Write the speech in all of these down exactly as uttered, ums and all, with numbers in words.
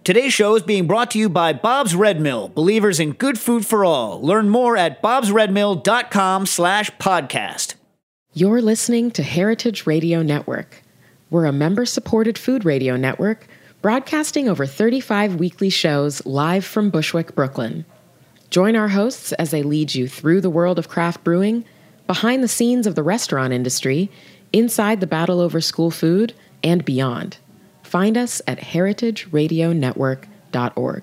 Today's show is being brought to you by Bob's Red Mill, believers in good food for all. Learn more at bobsredmill.com slash podcast. You're listening to Heritage Radio Network. We're a member-supported food radio network broadcasting over thirty-five weekly shows live from Bushwick, Brooklyn. Join our hosts as they lead you through the world of craft brewing, behind the scenes of the restaurant industry, inside the battle over school food, and beyond. Find us at heritage radio network dot org.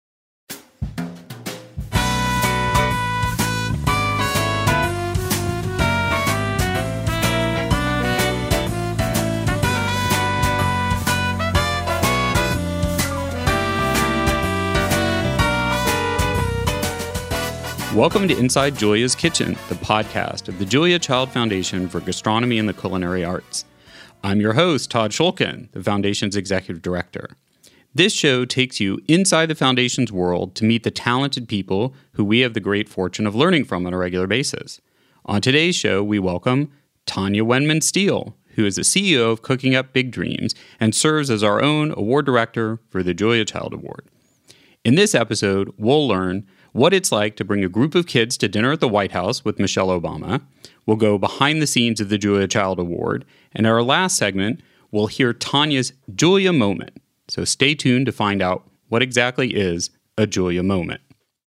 Welcome to Inside Julia's Kitchen, the podcast of the Julia Child Foundation for Gastronomy and the Culinary Arts. I'm your host, Todd Schulkin, the Foundation's Executive Director. This show takes you inside the Foundation's world to meet the talented people who we have the great fortune of learning from on a regular basis. On today's show, we welcome Tanya Wendman-Steele, who is the C E O of Cooking Up Big Dreams and serves as our own award director for the Julia Child Award. In this episode, we'll learn what it's like to bring a group of kids to dinner at the White House with Michelle Obama. We'll go behind the scenes of the Julia Child Award. And in our last segment, we'll hear Tanya's Julia moment. So stay tuned to find out what exactly is a Julia moment.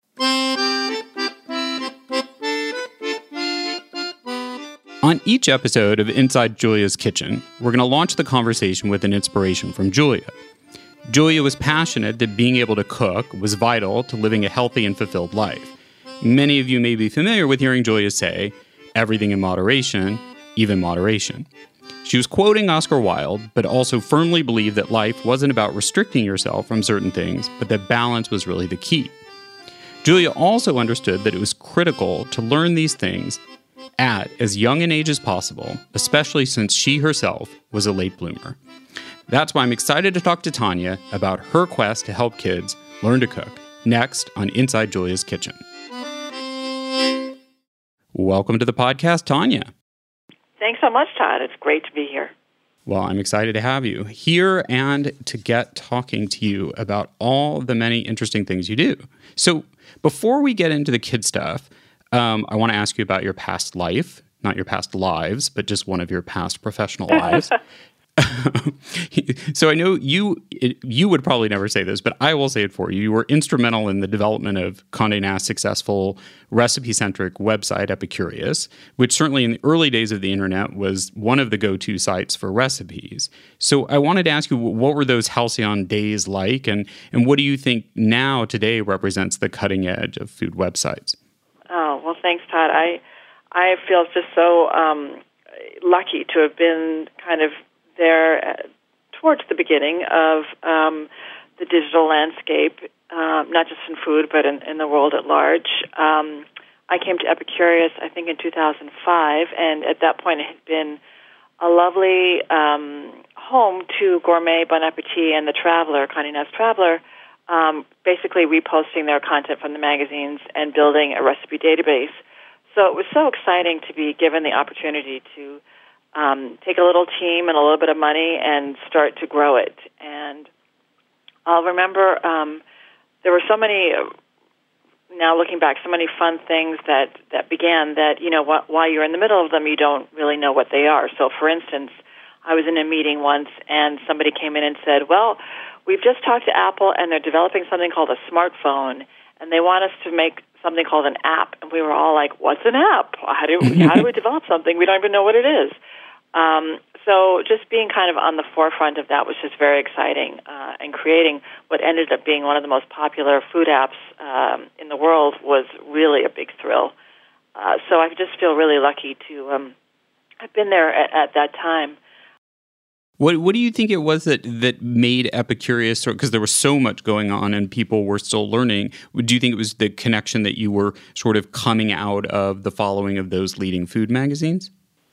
On each episode of Inside Julia's Kitchen, we're going to launch the conversation with an inspiration from Julia. Julia was passionate that being able to cook was vital to living a healthy and fulfilled life. Many of you may be familiar with hearing Julia say, "Everything in moderation, even moderation." She was quoting Oscar Wilde, but also firmly believed that life wasn't about restricting yourself from certain things, but that balance was really the key. Julia also understood that it was critical to learn these things at as young an age as possible, especially since she herself was a late bloomer. That's why I'm excited to talk to Tanya about her quest to help kids learn to cook, next on Inside Julia's Kitchen. Welcome to the podcast, Tanya. Thanks so much, Todd. It's great to be here. Well, I'm excited to have you here and to get talking to you about all the many interesting things you do. So before we get into the kid stuff, um, I want to ask you about your past life, not your past lives, but just one of your past professional lives. So I know you you would probably never say this, but I will say it for you. You were instrumental in the development of Condé Nast's successful recipe-centric website, Epicurious, which certainly in the early days of the internet was one of the go-to sites for recipes. So I wanted to ask you, what were those halcyon days like, and, and what do you think now, today, represents the cutting edge of food websites? Oh, well, thanks, Todd. I, I feel just so um, lucky to have been kind of there uh, towards the beginning of um, the digital landscape, um, not just in food, but in, in the world at large. Um, I came to Epicurious, I think, in two thousand five, and at that point it had been a lovely um, home to Gourmet, Bon Appetit, and The Traveler, Condé Nast Traveler, um, basically reposting their content from the magazines and building a recipe database. So it was so exciting to be given the opportunity to Um, take a little team and a little bit of money and start to grow it. And I'll remember um, there were so many, uh, now looking back, so many fun things that, that began that, you know, wh- while you're in the middle of them, you don't really know what they are. So, for instance, I was in a meeting once and somebody came in and said, well, we've just talked to Apple and they're developing something called a smartphone, and they want us to make something called an app. And we were all like, what's an app? How do, how do we develop something? We don't even know what it is. Um, so just being kind of on the forefront of that was just very exciting, uh, and creating what ended up being one of the most popular food apps um, in the world was really a big thrill. Uh, so I just feel really lucky to um, have been there at, at that time. What What do you think it was that, that made Epicurious, because there was so much going on and people were still learning, do you think it was the connection that you were sort of coming out of the following of those leading food magazines?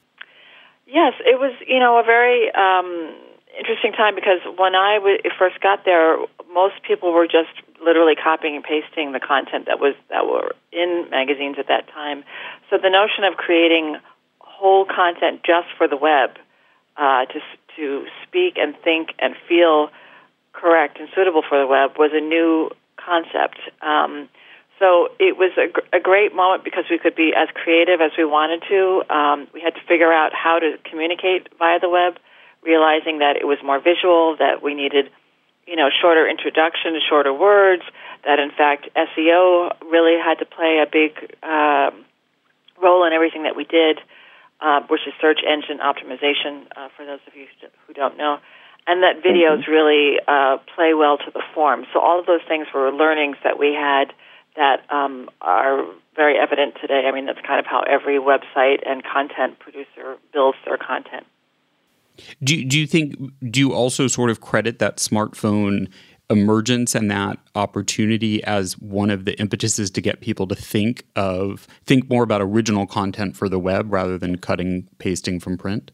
Yes, it was, you know, a very um, interesting time because when I w- first got there, most people were just literally copying and pasting the content that was that were in magazines at that time. So the notion of creating whole content just for the web uh, to to speak and think and feel correct and suitable for the web was a new concept. Um, so it was a, gr- a great moment because we could be as creative as we wanted to. Um, we had to figure out how to communicate via the web, realizing that it was more visual, that we needed, you know, shorter introduction, shorter words, that in fact S E O really had to play a big uh, role in everything that we did, uh, which is search engine optimization, uh, for those of you who don't know, and that videos really uh, play well to the form. So all of those things were learnings that we had that um, are very evident today. I mean, that's kind of how every website and content producer builds their content. Do you, do you think, do you also sort of credit that smartphone emergence and that opportunity as one of the impetuses to get people to think of, think more about original content for the web rather than cutting, pasting from print?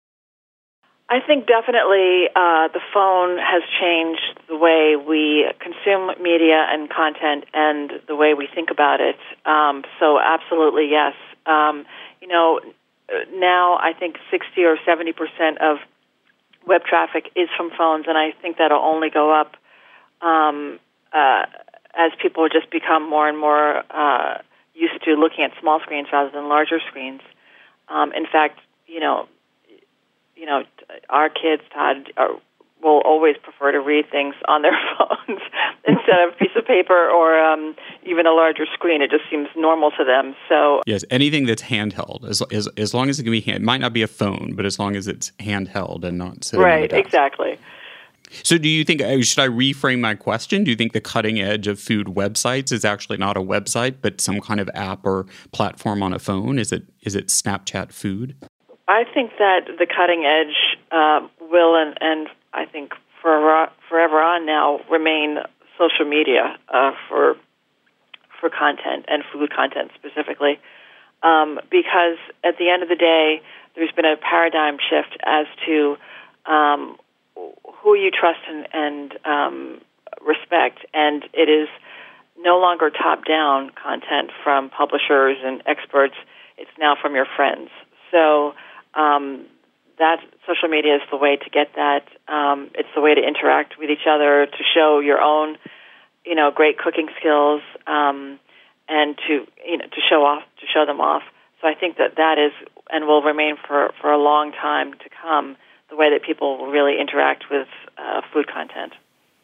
I think definitely uh, the phone has changed the way we consume media and content and the way we think about it. Um, so absolutely, yes. Um, you know, now I think sixty or seventy percent of web traffic is from phones, and I think that'll only go up um, uh, as people just become more and more uh, used to looking at small screens rather than larger screens. Um, in fact, you know, you know, our kids, Todd, are, will always prefer to read things on their phones instead of a piece of paper or um, even a larger screen. It just seems normal to them. So yes, anything that's handheld, as as, as long as it can be hand, it might not be a phone, but as long as it's handheld and not sitting right, on the desk. Exactly. So do you think, should I reframe my question? Do you think the cutting edge of food websites is actually not a website, but some kind of app or platform on a phone? Is it is it Snapchat Food? I think that the cutting edge uh, will, and, and I think for forever on now, remain social media uh, for for content and food content specifically, um, because at the end of the day, there's been a paradigm shift as to um, who you trust and, and um, respect, and it is no longer top-down content from publishers and experts. It's now from your friends. So um, that social media is the way to get that. Um, it's the way to interact with each other, to show your own, you know, great cooking skills, um, and to you know to show off, to show them off. So I think that that is and will remain for, for a long time to come, the way that people will really interact with uh, food content.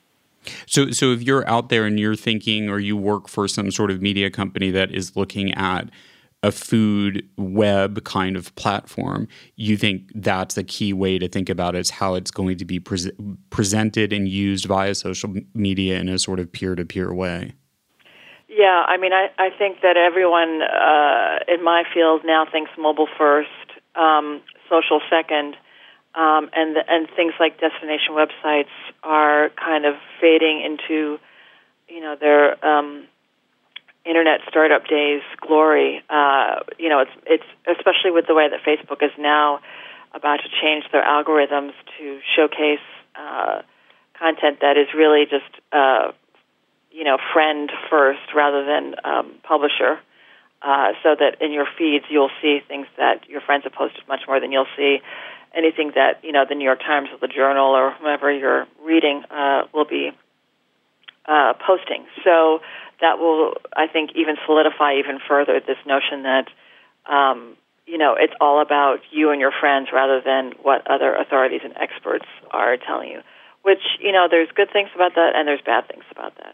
So, so if you're out there and you're thinking, or you work for some sort of media company that is looking at a food web kind of platform, you think that's a key way to think about it, is how it's going to be pre- presented and used via social media in a sort of peer-to-peer way? Yeah, I mean, I, I think that everyone uh, in my field now thinks mobile first, um, social second, um, and and things like destination websites are kind of fading into, you know, their um, internet startup days glory. Uh, you know, it's it's especially with the way that Facebook is now about to change their algorithms to showcase uh, content that is really just uh, you know friend first rather than um, publisher. Uh, so that in your feeds you'll see things that your friends have posted much more than you'll see anything that you know the New York Times or the Journal or whomever you're reading uh, will be uh, posting. So that will, I think, even solidify even further this notion that, um, you know, it's all about you and your friends rather than what other authorities and experts are telling you, which, you know, there's good things about that and there's bad things about that.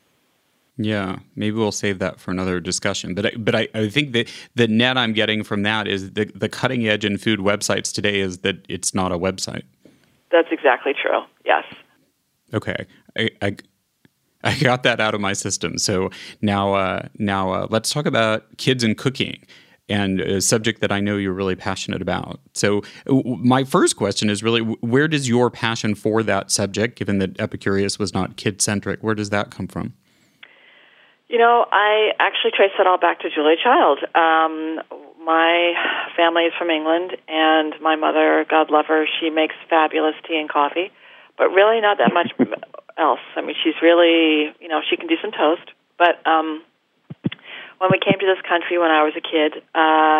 Yeah, maybe we'll save that for another discussion. But I, but I, I think that the net I'm getting from that is the, the cutting edge in food websites today is that it's not a website. That's exactly true, yes. Okay. I, I I got that out of my system. So now, uh, now uh, let's talk about kids and cooking, and a subject that I know you're really passionate about. So w- my first question is really, where does your passion for that subject, given that Epicurious was not kid-centric, where does that come from? You know, I actually trace it all back to Julia Child. Um, my family is from England, and my mother, God love her, she makes fabulous tea and coffee, but really not that much else. I mean, she's really, you know, she can do some toast. But um, when we came to this country when I was a kid, uh,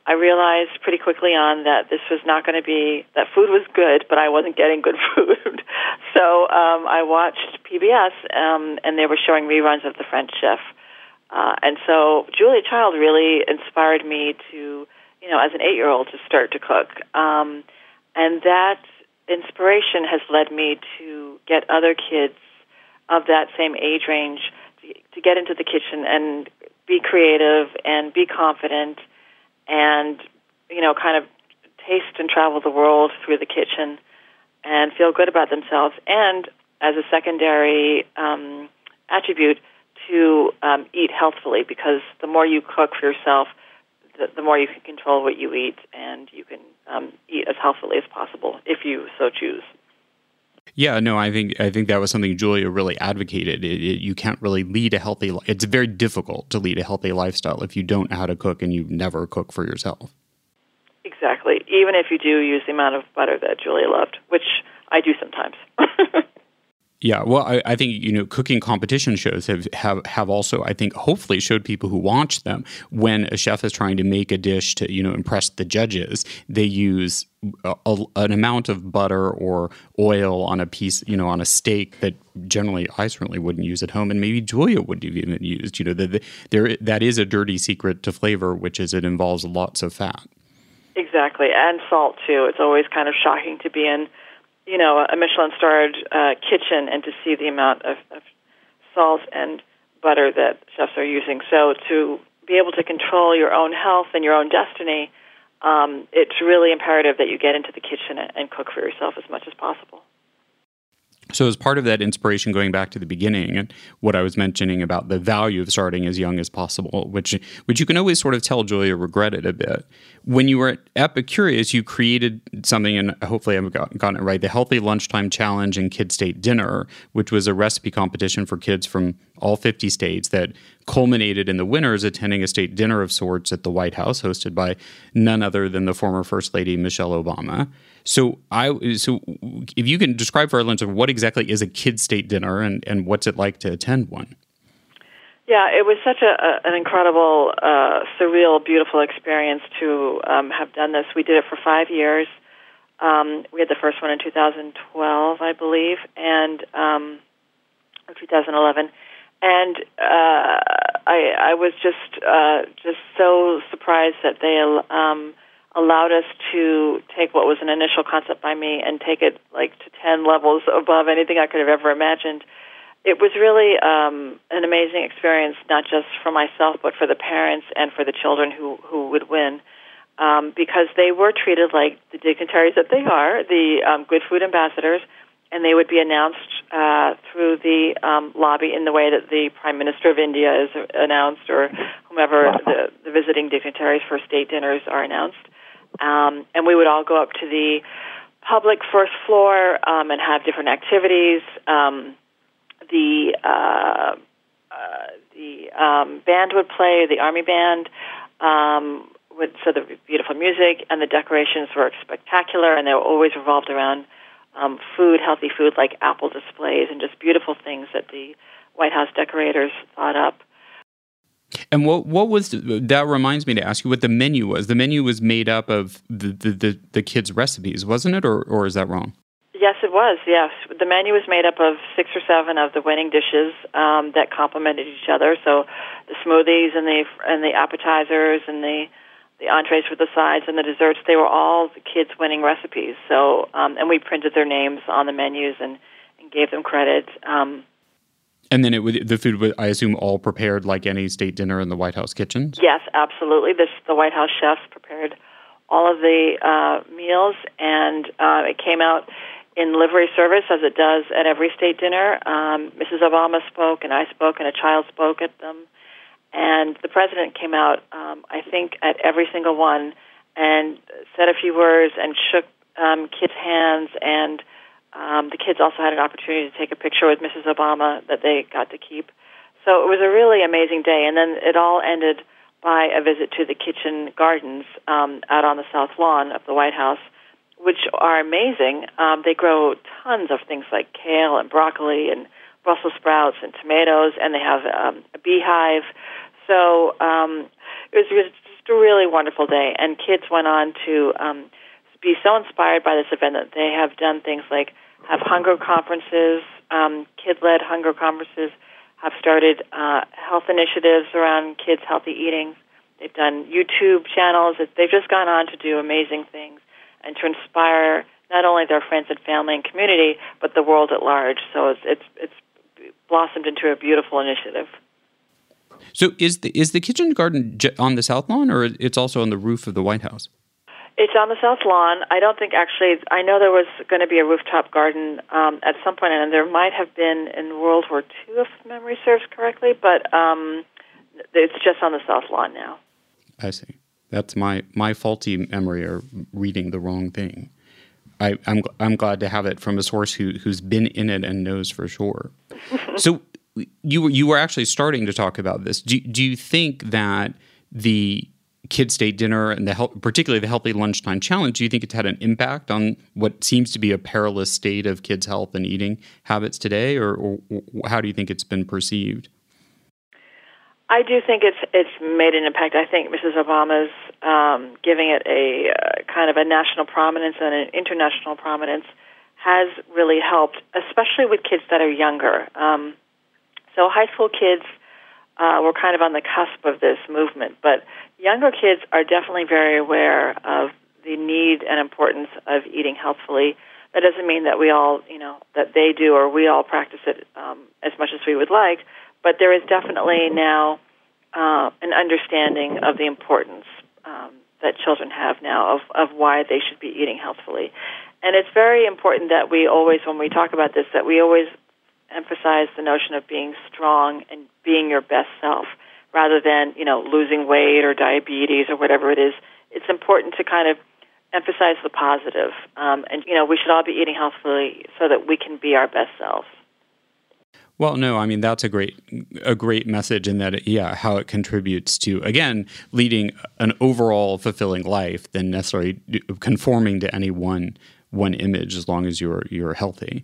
I realized pretty quickly on that this was not going to be, that food was good, but I wasn't getting good food. so um, I watched P B S, um, and they were showing reruns of The French Chef. Uh, and so Julia Child really inspired me to, you know, as an eight-year-old, to start to cook. Um, and that inspiration has led me to get other kids of that same age range to, to get into the kitchen and be creative and be confident and, you know, kind of taste and travel the world through the kitchen and feel good about themselves. And as a secondary um, attribute, to um, eat healthfully, because the more you cook for yourself, the, the more you can control what you eat, and you can um, eat as healthfully as possible if you so choose. Yeah, no, I think I think that was something Julia really advocated. It, it, you can't really lead a healthy life. It's very difficult to lead a healthy lifestyle if you don't know how to cook and you never cook for yourself. Exactly. Even if you do use the amount of butter that Julia loved, which I do sometimes. Yeah, well, I, I think, you know, cooking competition shows have, have, have also, I think, hopefully showed people who watch them when a chef is trying to make a dish to, you know, impress the judges, they use a, a, an amount of butter or oil on a piece, you know, on a steak that generally I certainly wouldn't use at home, and maybe Julia wouldn't have even used. You know, the, the, there that is a dirty secret to flavor, which is it involves lots of fat. Exactly, and salt, too. It's always kind of shocking to be in, you know, a Michelin-starred uh, kitchen and to see the amount of, of salt and butter that chefs are using. So to be able to control your own health and your own destiny, um, it's really imperative that you get into the kitchen and, and cook for yourself as much as possible. So as part of that inspiration, going back to the beginning and what I was mentioning about the value of starting as young as possible, which which you can always sort of tell Julia regretted a bit. When you were at Epicurious, you created something, and hopefully I've got, gotten it right, the Healthy Lunchtime Challenge and Kid State Dinner, which was a recipe competition for kids from all fifty states that culminated in the winners attending a state dinner of sorts at the White House, hosted by none other than the former First Lady, Michelle Obama. So I, so if you can describe for our listeners what exactly is a Kid State Dinner and, and what's it like to attend one? Yeah, it was such a, a, an incredible, uh, surreal, beautiful experience to um, have done this. We did it for five years. Um, we had the first one in two thousand twelve, I believe, and um, or two thousand eleven. And uh, I, I was just uh, just so surprised that they um, allowed us to take what was an initial concept by me and take it like to ten levels above anything I could have ever imagined. It was really um, an amazing experience, not just for myself, but for the parents and for the children who, who would win, um, because they were treated like the dignitaries that they are, the um, Good Food Ambassadors, and they would be announced uh, through the um, lobby in the way that the Prime Minister of India is announced, or whomever wow. the, the visiting dignitaries for state dinners are announced. Um, and we would all go up to the public first floor um, and have different activities. Um, the uh, uh, the um, band would play, the Army Band, um, would, so the beautiful music, and the decorations were spectacular, and they were always revolved around um, food, healthy food, like apple displays and just beautiful things that the White House decorators thought up. And what what was that? Reminds me to ask you what the menu was. The menu was made up of the the, the, the kids' recipes, wasn't it, or or is that wrong? Yes, it was. Yes, the menu was made up of six or seven of the winning dishes um, that complemented each other. So the smoothies and the and the appetizers and the the entrees with the sides and the desserts, they were all the kids' winning recipes. So um, and we printed their names on the menus and, and gave them credit. Um, And then it would, the food was, I assume, all prepared like any state dinner in the White House kitchens? Yes, absolutely. This, the White House chefs prepared all of the uh, meals, and uh, it came out in livery service, as it does at every state dinner. Um, Missus Obama spoke, and I spoke, and a child spoke at them. And the president came out, um, I think, at every single one, and said a few words and shook um, kids' hands, and Um, the kids also had an opportunity to take a picture with Missus Obama that they got to keep. So it was a really amazing day. And then it all ended by a visit to the kitchen gardens um, out on the South Lawn of the White House, which are amazing. Um, they grow tons of things like kale and broccoli and Brussels sprouts and tomatoes, and they have um, a beehive. So um, it was just just a really wonderful day. And kids went on to um, be so inspired by this event that they have done things like have hunger conferences, um, kid-led hunger conferences, have started uh, health initiatives around kids' healthy eating. They've done YouTube channels. They've just gone on to do amazing things and to inspire not only their friends and family and community, but the world at large. So it's it's, it's blossomed into a beautiful initiative. So is the is the kitchen garden on the South Lawn, or it's also on the roof of the White House? It's on the South Lawn. I don't think actually, I know there was going to be a rooftop garden um, at some point, and there might have been in World War Two, if memory serves correctly, but um, it's just on the South Lawn now. I see. That's my, my faulty memory or reading the wrong thing. I, I'm I'm glad to have it from a source who, who's been in it and knows for sure. So you, you were actually starting to talk about this. Do, do you think that the Kids State Dinner and the particularly the Healthy Lunchtime Challenge, do you think it's had an impact on what seems to be a perilous state of kids' health and eating habits today, or, or how do you think it's been perceived? I do think it's it's made an impact. I think Missus Obama's um, giving it a uh, kind of a national prominence and an international prominence has really helped, especially with kids that are younger. Um, so high school kids uh, were kind of on the cusp of this movement, but younger kids are definitely very aware of the need and importance of eating healthfully. That doesn't mean that we all, you know, that they do or we all practice it um, as much as we would like, but there is definitely now uh, an understanding of the importance um, that children have now of, of why they should be eating healthfully. And it's very important that we always, when we talk about this, that we always emphasize the notion of being strong and being your best self, rather than, you know, losing weight or diabetes or whatever it is. It's important to kind of emphasize the positive. Um, and, you know, we should all be eating healthfully so that we can be our best selves. Well, no, I mean, that's a great a great message in that, it, yeah, how it contributes to, again, leading an overall fulfilling life than necessarily conforming to any one one image as long as you're you're healthy.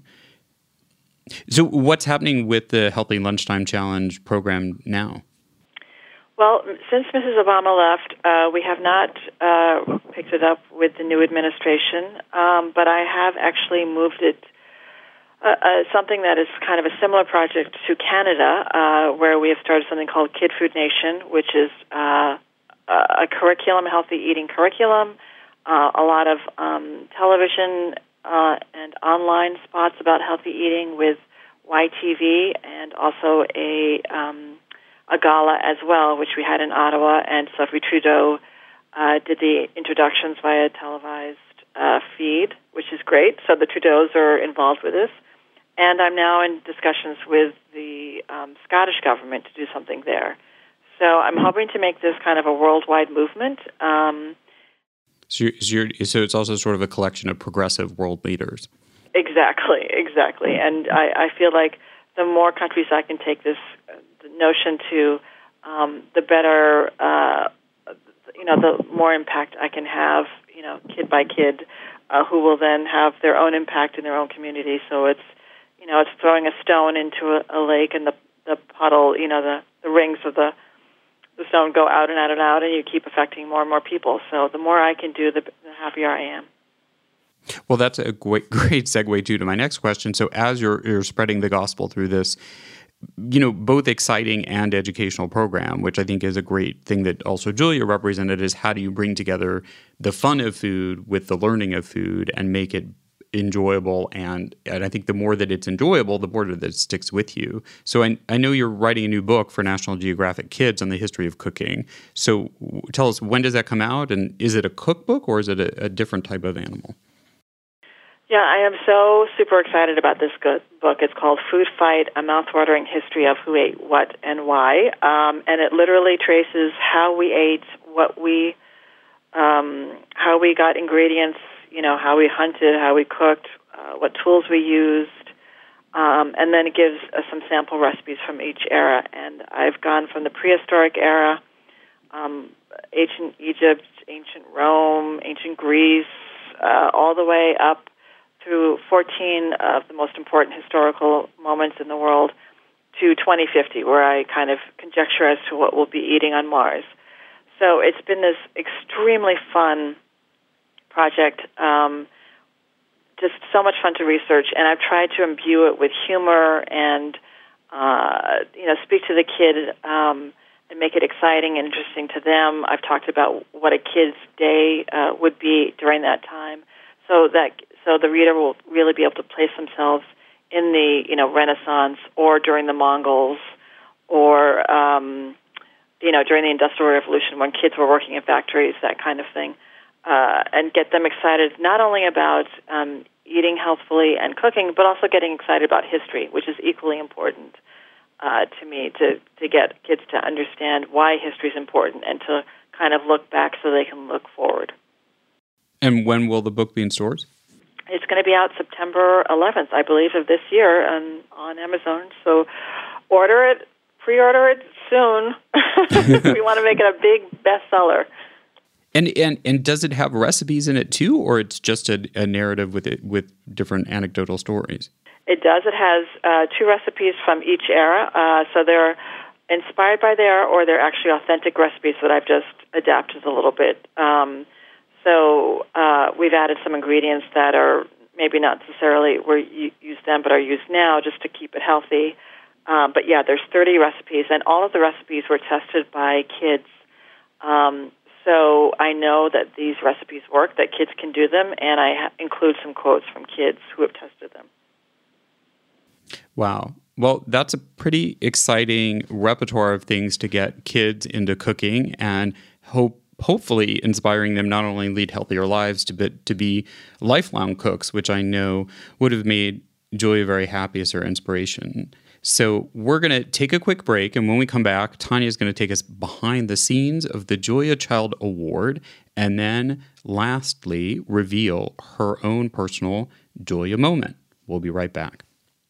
So what's happening with the Healthy Lunchtime Challenge program now? Well, since Missus Obama left, uh, we have not uh, picked it up with the new administration, um, but I have actually moved it, uh, uh, something that is kind of a similar project to Canada, uh, where we have started something called Kid Food Nation, which is uh, a curriculum, healthy eating curriculum, uh, a lot of um, television uh, and online spots about healthy eating with Y T V, and also a... Um, a gala as well, which we had in Ottawa, and Sophie Trudeau uh, did the introductions via televised uh, feed, which is great. So the Trudeaus are involved with this. And I'm now in discussions with the um, Scottish government to do something there. So I'm hoping to make this kind of a worldwide movement. Um, so, you're, so it's also sort of a collection of progressive world leaders. Exactly, exactly. And I, I feel like the more countries I can take this notion to, um, the better, uh, you know, the more impact I can have, you know, kid by kid, uh, who will then have their own impact in their own community. So it's, you know, it's throwing a stone into a, a lake, and the the puddle, you know, the, the rings of the the stone go out and out and out, and you keep affecting more and more people. So the more I can do, the, the happier I am. Well, that's a great, great segue too to my next question. So as you're you're spreading the gospel through this, you know, both exciting and educational program, which I think is a great thing that also Julia represented, is how do you bring together the fun of food with the learning of food and make it enjoyable? And, and I think the more that it's enjoyable, the more that it sticks with you. So I, I know you're writing a new book for National Geographic Kids on the history of cooking. So tell us, when does that come out? And is it a cookbook or is it a, a different type of animal? Yeah, I am so super excited about this good book. It's called Food Fight, A Mouthwatering History of Who Ate What and Why. Um, and it literally traces how we ate, what we, um, how we got ingredients, you know, how we hunted, how we cooked, uh, what tools we used. Um, and then it gives uh, some sample recipes from each era. And I've gone from the prehistoric era, um, ancient Egypt, ancient Rome, ancient Greece, uh, all the way up through fourteen of the most important historical moments in the world to twenty fifty, where I kind of conjecture as to what we'll be eating on Mars. so it's been this extremely fun project, um, just so much fun to research, and I've tried to imbue it with humor and, uh, you know, speak to the kid um, and make it exciting and interesting to them. I've talked about what a kid's day uh, would be during that time, so that so the reader will really be able to place themselves in the, you know, Renaissance or during the Mongols or, um, you know, during the Industrial Revolution when kids were working in factories, that kind of thing, uh, and get them excited not only about um, eating healthfully and cooking, but also getting excited about history, which is equally important uh, to me, to, to get kids to understand why history is important and to kind of look back so they can look forward. And when will the book be in stores? It's going to be out September eleventh, I believe, of this year on, on Amazon. So order it, pre-order it soon. We want to make it a big bestseller. And and and does it have recipes in it too, or it's just a, a narrative with it with different anecdotal stories? It does. It has uh, two recipes from each era. Uh, so they're inspired by the era, or they're actually authentic recipes that I've just adapted a little bit. Um, So uh, we've added some ingredients that are maybe not necessarily were used then, but are used now, just to keep it healthy. Um, but yeah, there's thirty recipes, and all of the recipes were tested by kids. Um, so I know that these recipes work, that kids can do them, and I ha- include some quotes from kids who have tested them. Wow. Well, that's a pretty exciting repertoire of things to get kids into cooking and hope. hopefully inspiring them not only lead healthier lives, to, but to be lifelong cooks, which I know would have made Julia very happy as her inspiration. So we're going to take a quick break, and when we come back, Tanya is going to take us behind the scenes of the Julia Child Award, and then lastly, reveal her own personal Julia moment. We'll be right back.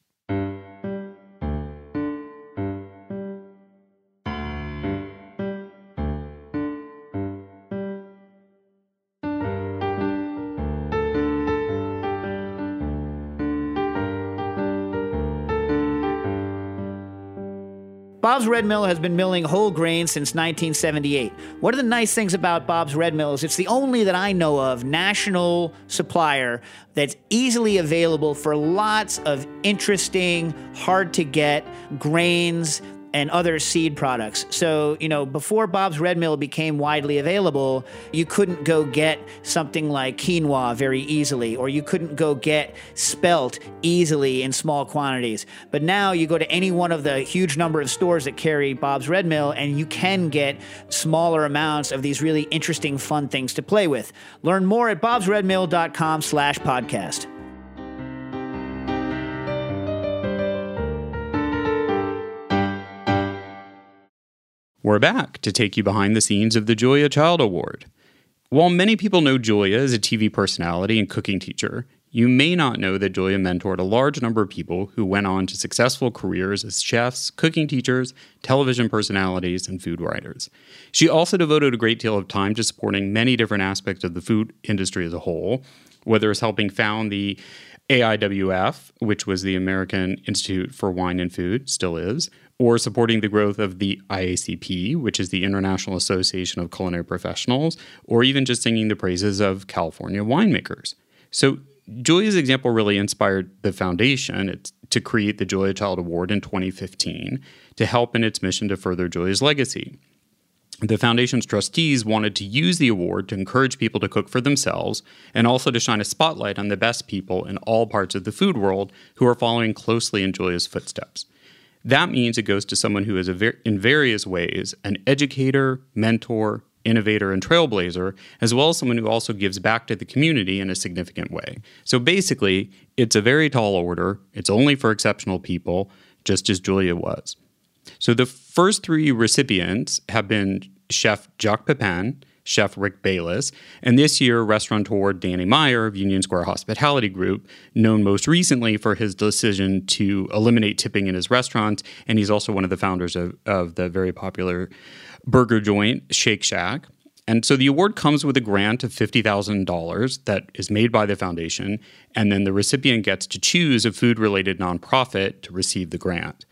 Bob's Red Mill has been milling whole grain since nineteen seventy-eight. One of the nice things about Bob's Red Mill is it's the only that I know of national supplier that's easily available for lots of interesting, hard-to-get grains and other seed products. So, you know, before Bob's Red Mill became widely available, you couldn't go get something like quinoa very easily, or you couldn't go get spelt easily in small quantities. But now you go to any one of the huge number of stores that carry Bob's Red Mill, and you can get smaller amounts of these really interesting, fun things to play with. Learn more at bobsredmill.com slash podcast. We're back to take you behind the scenes of the Julia Child Award. While many people know Julia as a T V personality and cooking teacher, you may not know that Julia mentored a large number of people who went on to successful careers as chefs, cooking teachers, television personalities, and food writers. She also devoted a great deal of time to supporting many different aspects of the food industry as a whole, whether it's helping found the A I W F, which was the American Institute for Wine and Food, still is, or supporting the growth of the I A C P, which is the International Association of Culinary Professionals, or even just singing the praises of California winemakers. So Julia's example really inspired the foundation to create the Julia Child Award in twenty fifteen to help in its mission to further Julia's legacy. The foundation's trustees wanted to use the award to encourage people to cook for themselves and also to shine a spotlight on the best people in all parts of the food world who are following closely in Julia's footsteps. That means it goes to someone who is, a ver- in various ways, an educator, mentor, innovator, and trailblazer, as well as someone who also gives back to the community in a significant way. So basically, it's a very tall order. It's only for exceptional people, just as Julia was. So the first three recipients have been Chef Jacques Pepin, Chef Rick Bayless, and this year, restaurateur Danny Meyer of Union Square Hospitality Group, known most recently for his decision to eliminate tipping in his restaurants, and he's also one of the founders of, of the very popular burger joint, Shake Shack. And so the award comes with a grant of fifty thousand dollars that is made by the foundation, and then the recipient gets to choose a food-related nonprofit to receive the grant.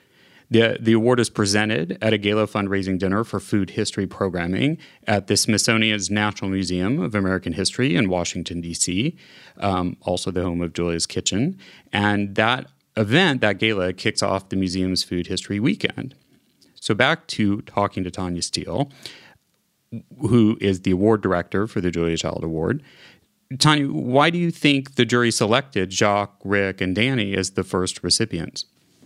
The, the award is presented at a gala fundraising dinner for food history programming at the Smithsonian's National Museum of American History in Washington, D C, um, also the home of Julia's Kitchen. And that event, that gala, kicks off the museum's Food History Weekend. So back to talking to Tanya Steele, who is the award director for the Julia Child Award. Tanya, why do you think the jury selected Jacques, Rick, and Danny as the first recipients?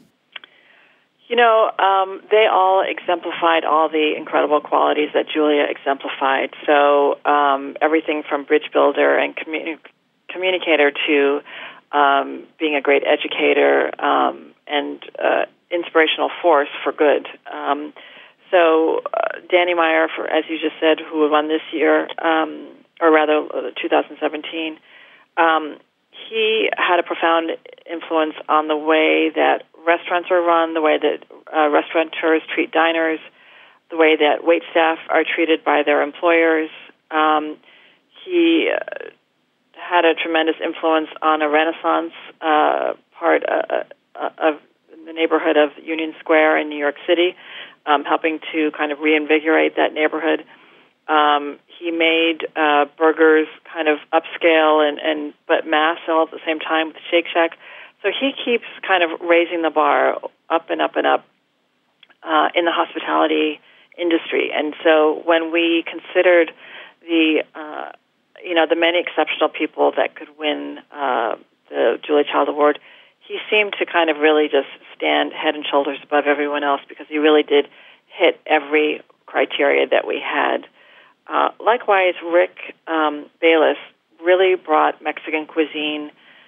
You know, um, they all exemplified all the incredible qualities that Julia exemplified. So um, everything from bridge builder and communi- communicator to um, being a great educator um, and uh, inspirational force for good. Um, so uh, Danny Meyer, for, as you just said, who won this year, um, or rather uh, two thousand seventeen, um, he had a profound influence on the way that restaurants are run, the way that uh, restaurateurs treat diners, the way that wait staff are treated by their employers. Um, he uh, had a tremendous influence on a Renaissance uh, part uh, uh, of the neighborhood of Union Square in New York City, um, helping to kind of reinvigorate that neighborhood. Um, he made uh, burgers kind of upscale and, and but mass all at the same time with Shake Shack. So he keeps kind of raising the bar up and up and up uh, in the hospitality industry. And so when we considered the uh, you know the many exceptional people that could win uh, the Julia Child Award, he seemed to kind of really just stand head and shoulders above everyone else because he really did hit every criteria that we had. Uh, likewise, Rick um, Bayless really brought Mexican cuisine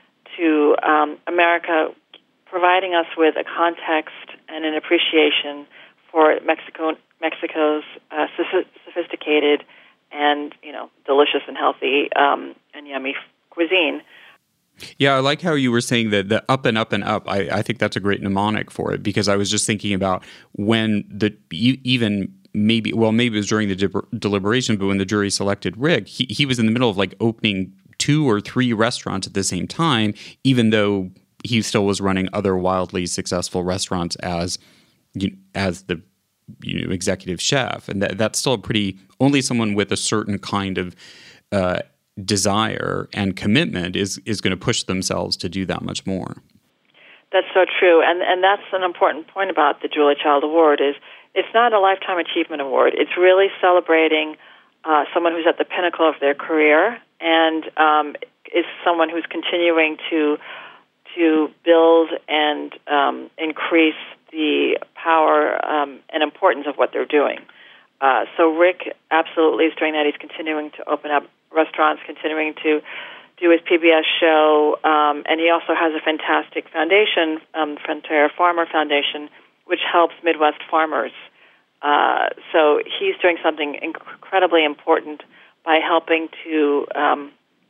to um, America, providing us with a context and an appreciation for Mexico, Mexico's uh, sophisticated and, you know, delicious and healthy um, and yummy cuisine. Yeah, I like how you were saying that the up and up and up. I, I think that's a great mnemonic for it because I was just thinking about when the even maybe, well, maybe it was during the de- deliberation, but when the jury selected Rick, he, he was in the middle of like opening two or three restaurants at the same time, even though he still was running other wildly successful restaurants as you know, as the you know executive chef, and that, that's still a pretty only someone with a certain kind of uh, desire and commitment is is going to push themselves to do that much more. That's so true, and and that's an important point about the Julia Child Award is it's not a lifetime achievement award. It's really celebrating uh, someone who's at the pinnacle of their career and um, is someone who's continuing to to build and um, increase the power um, and importance of what they're doing. Uh, so Rick absolutely is doing that. He's continuing to open up restaurants, continuing to do his P B S show, um, and he also has a fantastic foundation, um, Frontera Farmer Foundation, which helps Midwest farmers. Uh, so he's doing something incredibly important by helping to, um,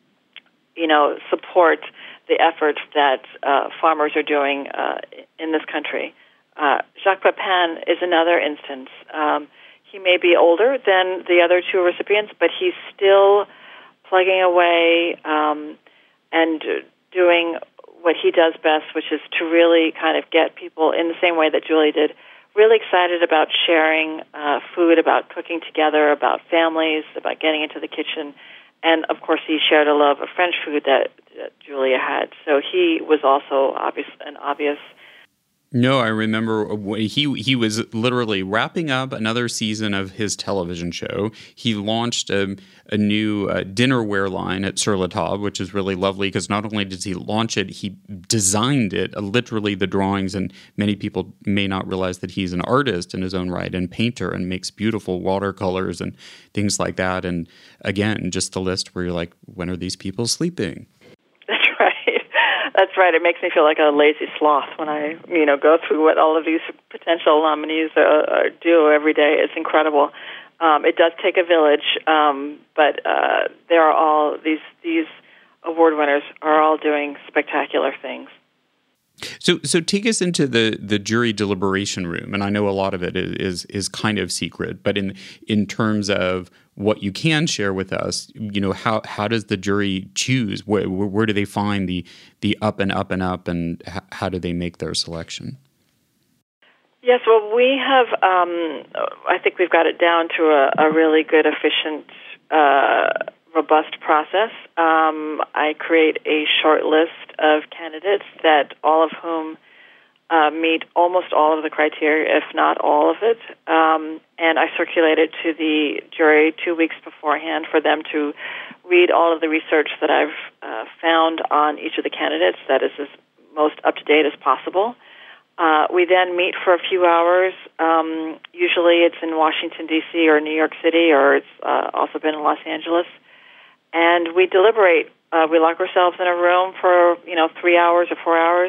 you know, support the efforts that uh, farmers are doing uh, in this country. Uh, Jacques Pepin is another instance. Um, he may be older than the other two recipients, but he's still plugging away um, and doing what he does best, which is to really kind of get people in the same way that Julie did, really excited about sharing uh, food, about cooking together, about families, about getting into the kitchen. And, of course, he shared a love of French food that, that Julia had. So he was also obvious, an obvious. No, I remember he he was literally wrapping up another season of his television show. He launched a, a new uh, dinnerware line at Sur La Table, which is really lovely because not only did he launch it, he designed it, uh, literally the drawings, and many people may not realize that he's an artist in his own right and painter and makes beautiful watercolors and things like that. And again, just the list where you're like, when are these people sleeping? That's right. It makes me feel like a lazy sloth when I, you know, go through what all of these potential nominees uh, uh, do every day. It's incredible. Um, it does take a village, um, but uh, they are all these these award winners are all doing spectacular things. So, so take us into the, the jury deliberation room, and I know a lot of it is is kind of secret. But in in terms of what you can share with us, you know, how how does the jury choose? Where where do they find the the up and up and up, and how do they make their selection? Yes, well, we have, um, I think we've got it down to a, a really good, efficient, uh, robust process. Um, I create a short list of candidates that all of whom uh, meet almost all of the criteria, if not all of it, um, and I circulate it to the jury two weeks beforehand for them to read all of the research that I've uh, found on each of the candidates that is as most up-to-date as possible. Uh, we then meet for a few hours. Um, usually it's in Washington, D C or New York City, or it's uh, also been in Los Angeles. And we deliberate. Uh, we lock ourselves in a room for, you know, three hours or four hours.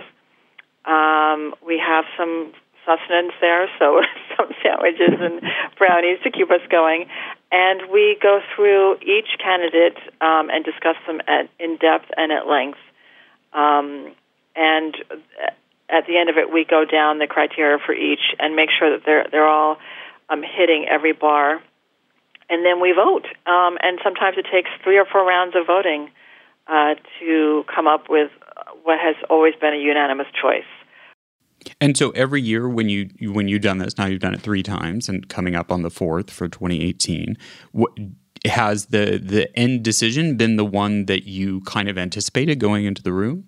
Um, we have some sustenance there, so some sandwiches and brownies to keep us going. And we go through each candidate um, and discuss them at, in depth and at length. Um, and at the end of it, we go down the criteria for each and make sure that they're they're all um, hitting every bar, and then we vote. Um, and sometimes it takes three or four rounds of voting uh, to come up with what has always been a unanimous choice. And so every year, when you when you've done this, now you've done it three times, and coming up on the fourth for twenty eighteen. What, has the the end decision been the one that you kind of anticipated going into the room?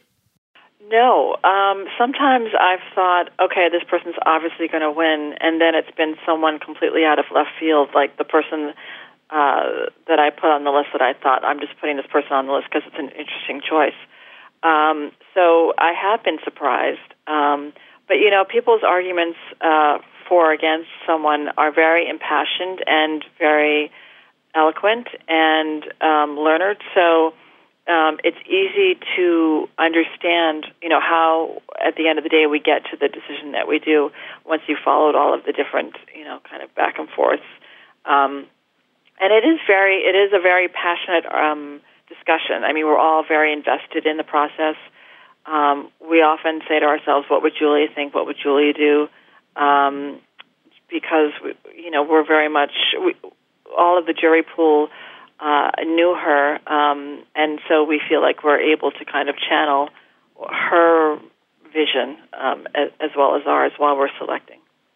No. Um, sometimes I've thought, okay, this person's obviously going to win, and then it's been someone completely out of left field, like the person uh, that I put on the list that I thought, I'm just putting this person on the list because it's an interesting choice. Um, so I have been surprised. Um, but, you know, people's arguments uh, for or against someone are very impassioned and very eloquent and um, learned. So Um, it's easy to understand, you know, how at the end of the day we get to the decision that we do once you followed all of the different, you know, kind of back and forths. Um, and it is very, it is a very passionate um, discussion. I mean, we're all very invested in the process. Um, we often say to ourselves, "What would Julia think? What would Julia do?" Um, because we, you know, we're very much we, all of the jury pool. Uh, knew her, um, and so we feel like we're able to kind of channel her vision um, as, as well as ours while we're selecting.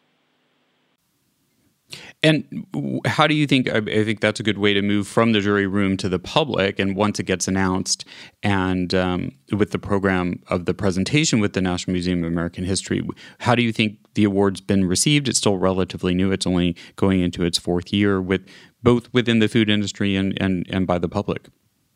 And how do you think, I think that's a good way to move from the jury room to the public, and once it gets announced, and um, with the program of the presentation with the National Museum of American History, how do you think the award's been received? It's still relatively new. It's only going into its fourth year, with both within the food industry and, and, and by the public.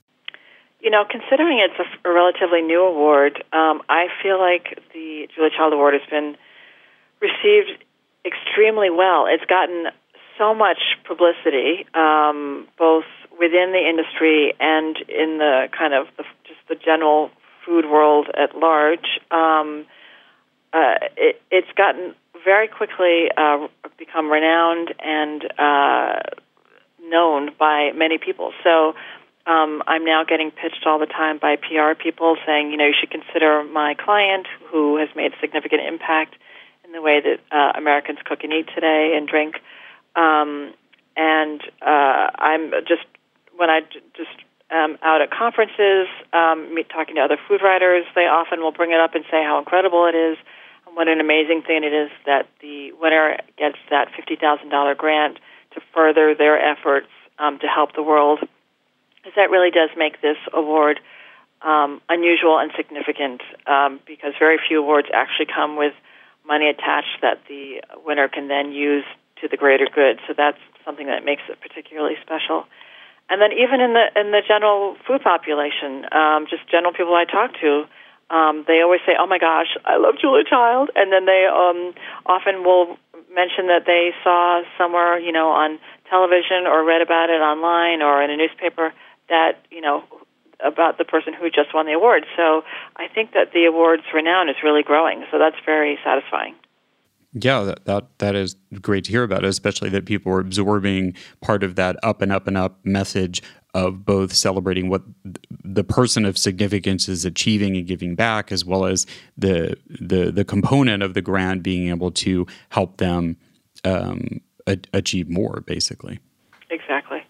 You know, considering it's a, a relatively new award, um, I feel like the Julia Child Award has been received extremely well. It's gotten so much publicity, um, both within the industry and in the kind of the, just the general food world at large. Um, uh, it, it's gotten very quickly uh, become renowned and uh, known by many people. So um, I'm now getting pitched all the time by P R people saying, you know, you should consider my client who has made significant impact in the way that uh, Americans cook and eat today and drink. Um, and uh, I'm just, when I j- just am out at conferences, um, meet, talking to other food writers, they often will bring it up and say how incredible it is and what an amazing thing it is that the winner gets that fifty thousand dollars grant to further their efforts um, to help the world. Because that really does make this award um, unusual and significant um, because very few awards actually come with money attached that the winner can then use to the greater good. So that's something that makes it particularly special. And then even in the in the general food population, um, just general people I talk to, um, they always say, "Oh my gosh, I love Julia Child," and then they um, often will mention that they saw somewhere, you know, on television or read about it online or in a newspaper that, you know, about the person who just won the award. So I think that the award's renown is really growing. So that's very satisfying. Yeah, that, that that is great to hear about, especially that people are absorbing part of that up and up and up message of both celebrating what the person of significance is achieving and giving back, as well as the the the component of the grant being able to help them um, a- achieve more, basically. Exactly.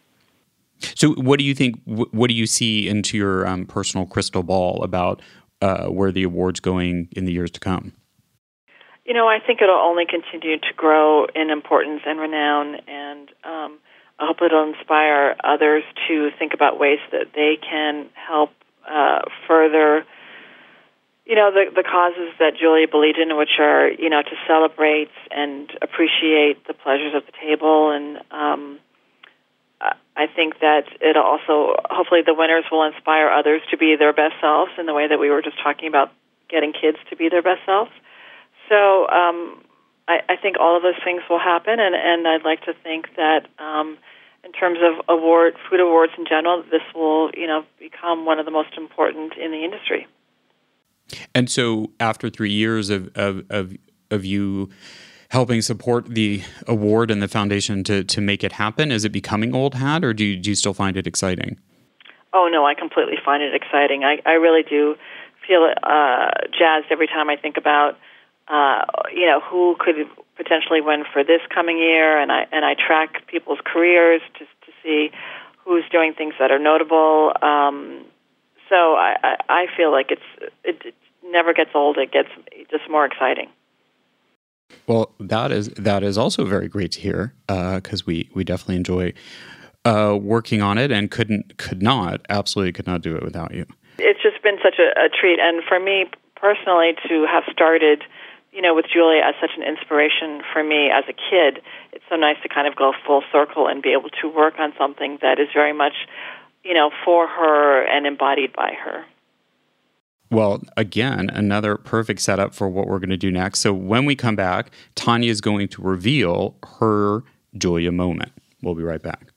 So what do you think, what do you see into your um, personal crystal ball about uh, where the award's going in the years to come? you know, I think it'll only continue to grow in importance and renown, and um, I hope it'll inspire others to think about ways that they can help uh, further, you know, the, the causes that Julia believed in, which are, you know, to celebrate and appreciate the pleasures of the table. And um, I think that it'll also, hopefully the winners will inspire others to be their best selves in the way that we were just talking about getting kids to be their best selves. So um, I, I think all of those things will happen, and, and I'd like to think that um, in terms of award food awards in general, this will, you know, become one of the most important in the industry. And so after three years of, of, of, of you helping support the award and the foundation to, to make it happen, is it becoming old hat, or do you, do you still find it exciting? Oh, no, I completely find it exciting. I, I really do feel uh, jazzed every time I think about, uh, you know, who could potentially win for this coming year, and I and I track people's careers just to see who's doing things that are notable. Um, so I, I, I feel like it's it, it never gets old. It gets just more exciting. Well, that is that is also very great to hear, because uh, we we definitely enjoy uh, working on it, and couldn't could not absolutely could not do it without you. It's just been such a, a treat, and for me personally to have started, you know, with Julia as such an inspiration for me as a kid, it's so nice to kind of go full circle and be able to work on something that is very much, you know, for her and embodied by her. Well, again, another perfect setup for what we're going to do next. So when we come back, Tanya is going to reveal her Julia moment. We'll be right back.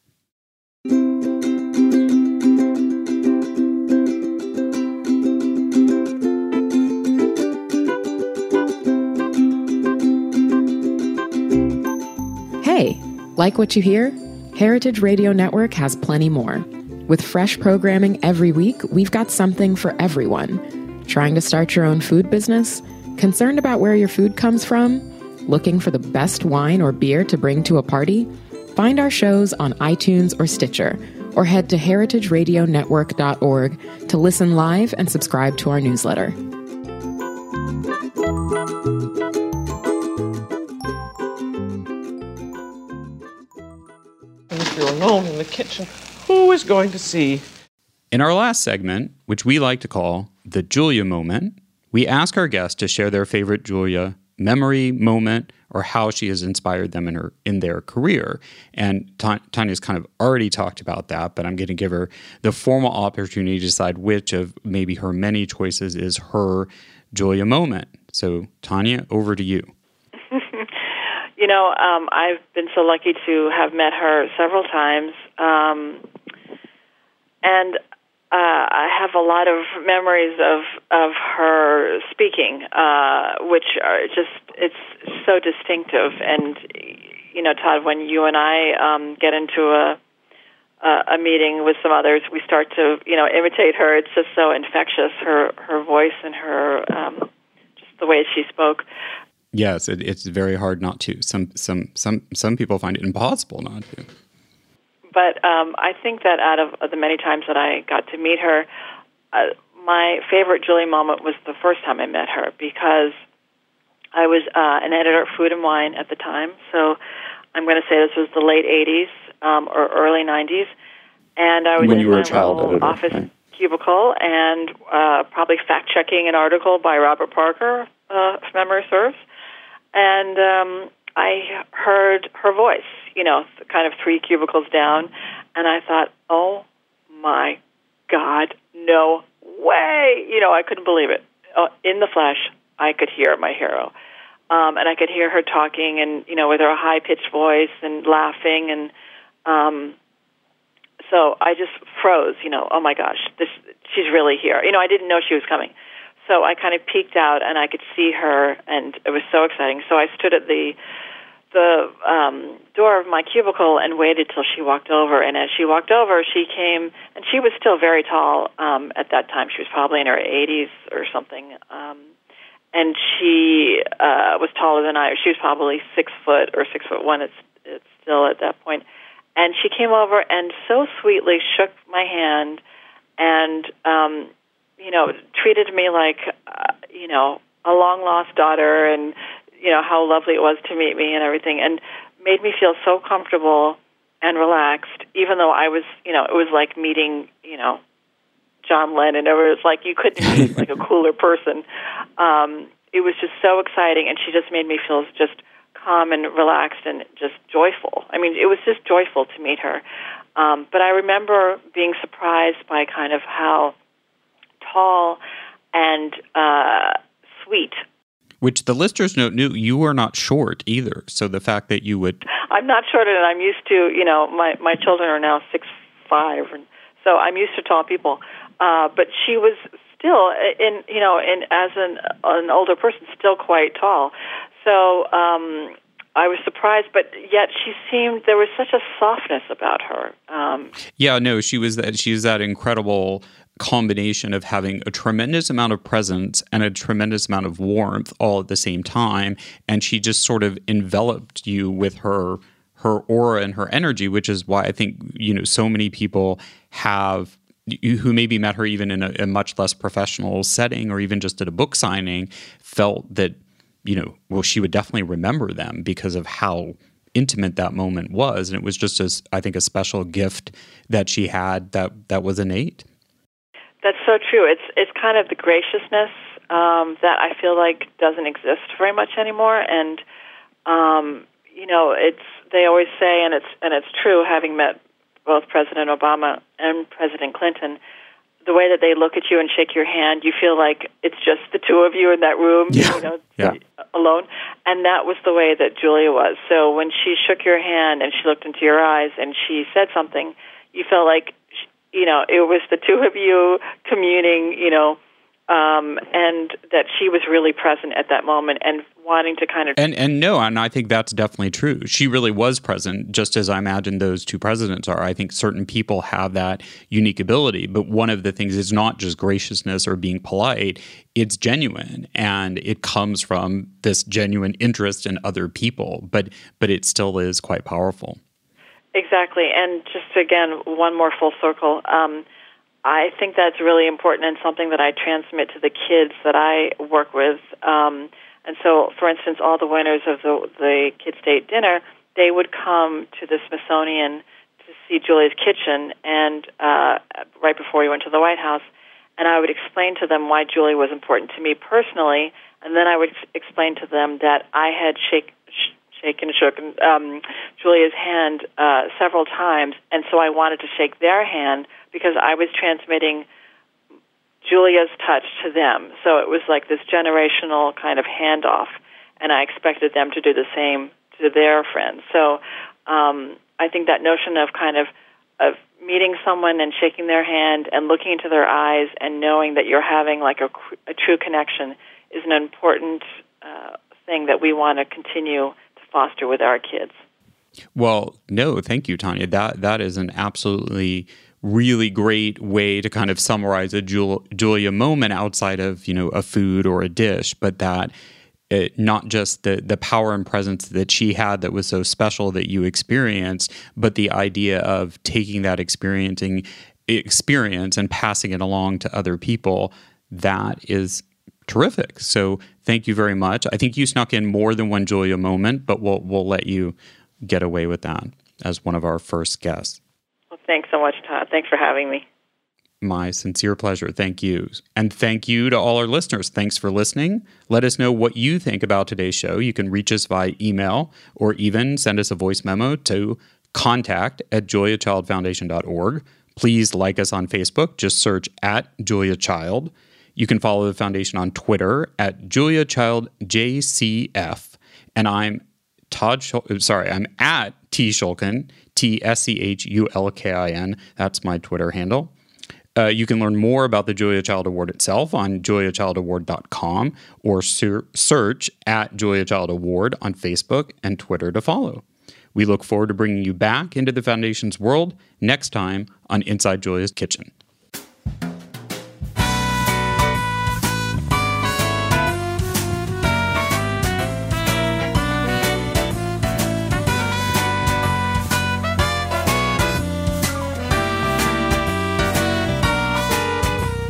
Hey, like what you hear? Heritage Radio Network has plenty more. With fresh programming every week, we've got something for everyone. Trying to start your own food business? Concerned about where your food comes from? Looking for the best wine or beer to bring to a party? Find our shows on iTunes or Stitcher, or head to heritage radio network dot org to listen live and subscribe to our newsletter. And if you're alone in the kitchen, who is going to see? In our last segment, which we like to call the Julia moment, we ask our guests to share their favorite Julia memory, moment, or how she has inspired them in her in their career. And Ta- Tanya's kind of already talked about that, but I'm going to give her the formal opportunity to decide which of maybe her many choices is her Julia moment. So, Tanya, over to you. You know, um, I've been so lucky to have met her several times, um, and Uh, I have a lot of memories of of her speaking, uh, which are just, it's so distinctive. And, you know, Todd, when you and I um, get into a, a a meeting with some others, we start to, you know, imitate her. It's just so infectious, her, her voice and her, um, just the way she spoke. Yes, it, it's very hard not to. Some, some, some, some people find it impossible not to. But um, I think that out of the many times that I got to meet her, uh, my favorite Julia moment was the first time I met her, because I was uh, an editor at Food and Wine at the time. So I'm going to say this was the late eighties um, or early nineties. And I was when in you were my a child little editor, office right? cubicle and uh, probably fact-checking an article by Robert Parker, uh, if memory serves. And um, I heard her voice, you know, kind of three cubicles down, and I thought, oh, my God, no way. You know, I couldn't believe it. Uh, in the flesh, I could hear my hero. Um, and I could hear her talking and, you know, with her high-pitched voice and laughing. And um, so I just froze, you know, oh, my gosh, this she's really here. You know, I didn't know she was coming. So I kind of peeked out, and I could see her, and it was so exciting. So I stood at the the um, door of my cubicle and waited till she walked over. And as she walked over, she came, and she was still very tall um, at that time. She was probably in her eighties or something. Um, and she uh, was taller than I. She was probably six foot or six foot one. It's it's still at that point. And she came over and so sweetly shook my hand, and um, you know, treated me like uh, you know, a long lost daughter, and you know, how lovely it was to meet me and everything, and made me feel so comfortable and relaxed, even though I was, you know, it was like meeting, you know, John Lennon. It was like you couldn't meet like a cooler person. Um, it was just so exciting, and she just made me feel just calm and relaxed and just joyful. I mean, it was just joyful to meet her. Um, but I remember being surprised by kind of how tall and uh, sweet. Which the listeners note, knew you are not short either. So the fact that you would... I'm not short, and I'm used to, you know, my, my children are now six five, and so I'm used to tall people. Uh, but she was still, in you know, in as an an older person, still quite tall. So um, I was surprised, but yet she seemed, there was such a softness about her. Um, yeah, no, she was that. She was that incredible combination of having a tremendous amount of presence and a tremendous amount of warmth all at the same time, and she just sort of enveloped you with her her aura and her energy, which is why I think, you know, so many people have, who maybe met her even in a, a much less professional setting or even just at a book signing, felt that, you know, well, she would definitely remember them because of how intimate that moment was, and it was just a, I think, a special gift that she had that that was innate. That's so true. It's it's kind of the graciousness um, that I feel like doesn't exist very much anymore, and um, you know, it's they always say, and it's and it's true. Having met both President Obama and President Clinton, the way that they look at you and shake your hand, you feel like it's just the two of you in that room, yeah. you know, yeah. alone. And that was the way that Julia was. So when she shook your hand and she looked into your eyes and she said something, you felt like, you know, it was the two of you communing, you know, um, and that she was really present at that moment and wanting to kind of... And and no, and I think that's definitely true. She really was present, just as I imagine those two presidents are. I think certain people have that unique ability, but one of the things is not just graciousness or being polite, it's genuine, and it comes from this genuine interest in other people, but but it still is quite powerful. Exactly, and just again, one more full circle, um, I think that's really important and something that I transmit to the kids that I work with. Um, and so, for instance, all the winners of the, the Kid State Dinner, they would come to the Smithsonian to see Julia's Kitchen, and uh, right before we went to the White House, and I would explain to them why Julia was important to me personally, and then I would explain to them that I had shake, sh- shaken and shook um, Julia's hand uh, several times, and so I wanted to shake their hand because I was transmitting Julia's touch to them. So it was like this generational kind of handoff, and I expected them to do the same to their friends. So um, I think that notion of kind of of meeting someone and shaking their hand and looking into their eyes and knowing that you're having like a, a true connection is an important uh, thing that we want to continue to foster with our kids. Well, no, thank you, Tanya. That that is an absolutely really great way to kind of summarize a Jul- Julia moment outside of, you know, a food or a dish, but that it, not just the the power and presence that she had that was so special that you experienced, but the idea of taking that experiencing experience and passing it along to other people. That is terrific. So thank you very much. I think you snuck in more than one Julia moment, but we'll we'll let you get away with that as one of our first guests. Well, thanks so much, Todd. Thanks for having me. My sincere pleasure. Thank you. And thank you to all our listeners. Thanks for listening. Let us know what you think about today's show. You can reach us via email or even send us a voice memo to contact at julia child foundation dot org. Please like us on Facebook. Just search at Julia Child. You can follow the foundation on Twitter at Julia Child J C F. And I'm Todd, Shul- sorry, I'm at T Schulkin, T S C H U L K I N. That's my Twitter handle. Uh, you can learn more about the Julia Child Award itself on julia child award dot com or ser- search at Julia Child Award on Facebook and Twitter to follow. We look forward to bringing you back into the Foundation's world next time on Inside Julia's Kitchen.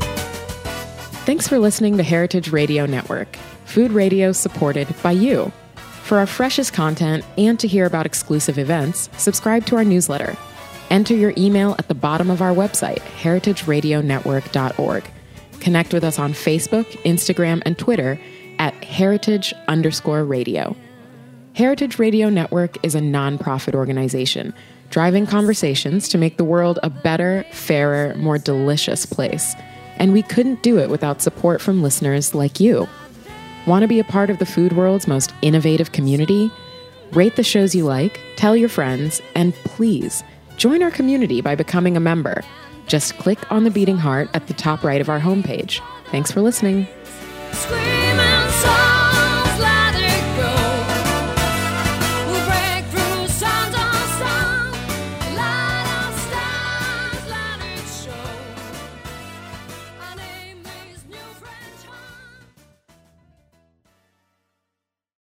Thanks for listening to Heritage Radio Network, food radio supported by you. For our freshest content and to hear about exclusive events, subscribe to our newsletter. Enter your email at the bottom of our website, heritage radio network dot org. Connect with us on Facebook, Instagram, and Twitter at heritage underscore radio. Heritage Radio Network is a nonprofit organization driving conversations to make the world a better, fairer, more delicious place. And we couldn't do it without support from listeners like you. Want to be a part of the food world's most innovative community? Rate the shows you like, tell your friends, and please join our community by becoming a member. Just click on the beating heart at the top right of our homepage. Thanks for listening. Square.